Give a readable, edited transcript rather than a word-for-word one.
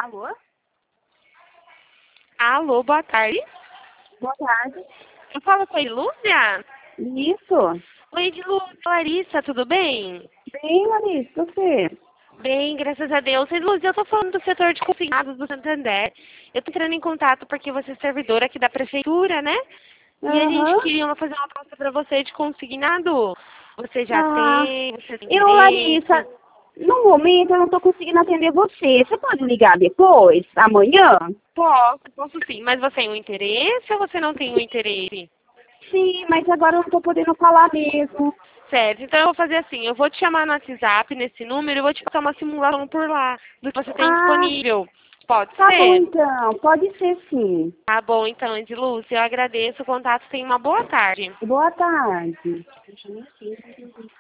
Alô? Alô, boa tarde. Boa tarde. Eu falo com a Lúcia? Isso. Oi, Lúcia, Larissa, tudo bem? Bem, Larissa, você? Bem, graças a Deus. Oi, Lúcia, eu tô falando do setor de consignados do Santander. Eu tô entrando em contato porque você é servidora aqui da prefeitura, né? E a gente Aham. queria fazer uma proposta para você de consignado. Você já Ah, tem, você tem Larissa, interesse? no momento eu não estou conseguindo atender você. Você pode ligar depois, amanhã? Posso sim. Mas você tem um interesse ou você não tem um interesse? Sim, mas agora eu não estou podendo falar mesmo. Certo, então eu vou fazer assim, eu vou te chamar no WhatsApp, nesse número, eu vou te passar uma simulação por lá, do que você tem Ah, disponível. Pode tá bom ser? então. Pode ser sim. Tá bom, então, Edilúcia, eu agradeço o contato, tenha uma boa tarde. Boa tarde.